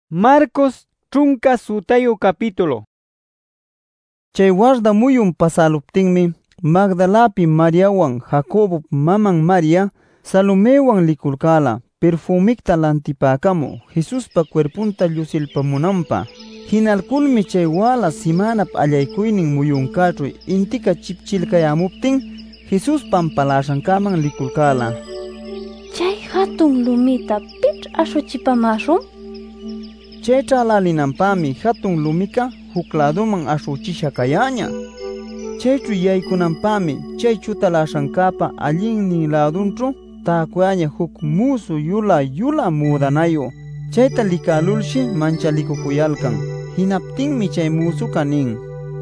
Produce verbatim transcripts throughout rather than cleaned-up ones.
Marcos trunka sutayo capítulo. Chay warda muyun pasaluptinmi Magdalapi Mariawan Jacobo maman Maria Salomewan likulkala perfumikta lantipakamu Jesuspa cuerpunta llusilpamunanpa. Hinalkulmi chay wala simanap allaykuynin muyunkachu intika chipchilkayamuptin Jesus pampalashankaman likulkala. Chay hatun lumita pitr ashuchipamashun? Chay chalalinanpami hatun lumika huk ladoman ashuchisha kayaña. Chaychu yaykunanpami chay chutalashankapa allinnin ladunchu takuyaña huk musu yula yula mudanayo. Chayta likalulshi manchalikukuyalkan. Hinaptinmi chay musuka nin: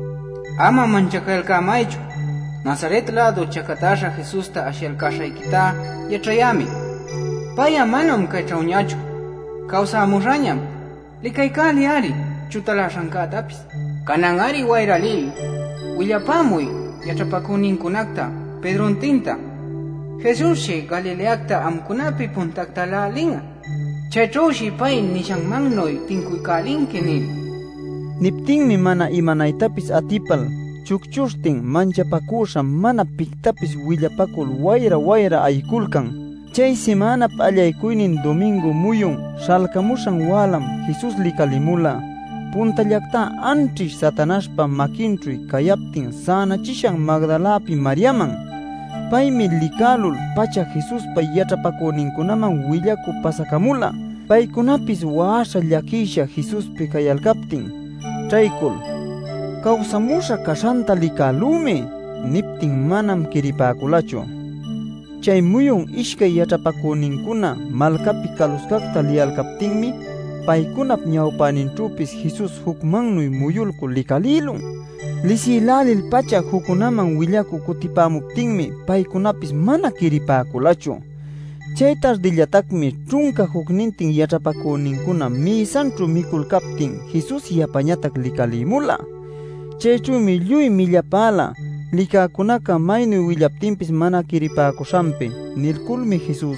Ama manchakalkamaychu. Nazaret lado chakatasha Jesusta ashialkashaykita yachayami. Paya manam kaychawñachu. Kawsamushañam. Likaykali ari chutalashankatapis. Kanan ari wayralil. Willapamuy yachapakuninkunakta Pedrontinta. Jesushi Galileakta amkunapi puntaktalalin. Chaychawshi pay nishanmannoy tinkuykalinki nil. Niptinmi mana imanaytapis atipal chukchushtin manchapakusha mana piktapis willapakul wayra wayra aykulkan. Chay semanap allaykuynin domingo muyun shalkamushan walam Jesus likalimula. Puntallakta antrish Satanashpa makinchuy kayaptin sanachishan Magdalapi Mariaman. Paymi likalul pacha Jesuspa yachapakuninkunaman willaku pasakamula. Paykunapis waasha llakisha Jesuspi kayalkaptin. Chaykul kawsamusha kashanta likalumi niptin manam kiripakulachu. Chay muyun ishkay yachapakuninkuna malkapi kaluskakta liyalkaptinmi paykunap ñawpaninchupis Jesus hukmannuy muyulku likalilun. Lisilalil pacha hukunaman willaku kutipamuptinmi paykunapis mana kiripakulachu. Chay tardillatakmi trunka huknintin yachapakuninkuna misanchu mikulkaptin Jesus yapañatak likalimula. Chaychumi lluy millapala likakunaka maynuy willaptinpis mana kiripakushanpi nilkulmi Jesus: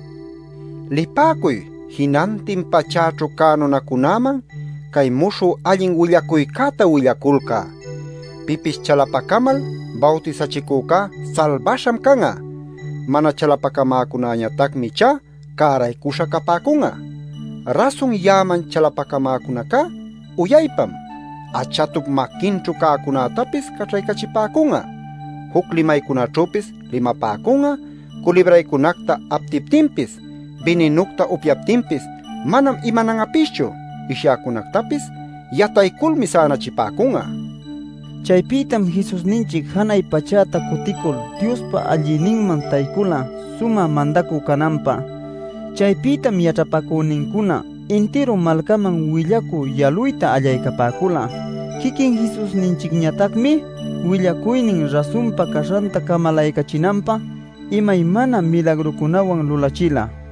Lipakuy hinantin pachachu kanunakunaman kay mushu allin willakuykata willakulka. Pipis chalapakamal bautizachikuka salvasham kanga. Mana chalapakamakunañatakmi cha karaykusha kapakunga. Rasun yaman chalapakamakunaka uyaypam. Achatup makinchu kakunatapis kachaykachipakunga. Huk limaykunachupis limapakunga. Kulibraykunakta aptiptinpis. Bininukta upyaptinpis manam imanangapischu. Isyakunaktapis yataykulmi sanachipakunga. Chaypitam Jesus ninchik hanay pachata kutikul Diospa allininman taykula suma mandaku kananpa. Chaypitam yachapakuninkuna entero malkaman willaku yaluyta allaykapakula. Kikin Jesus ninchikñatakmi willakuynin rasunpa kashanta kamalaykachinanpa imaymana milagrukunawan lulachila.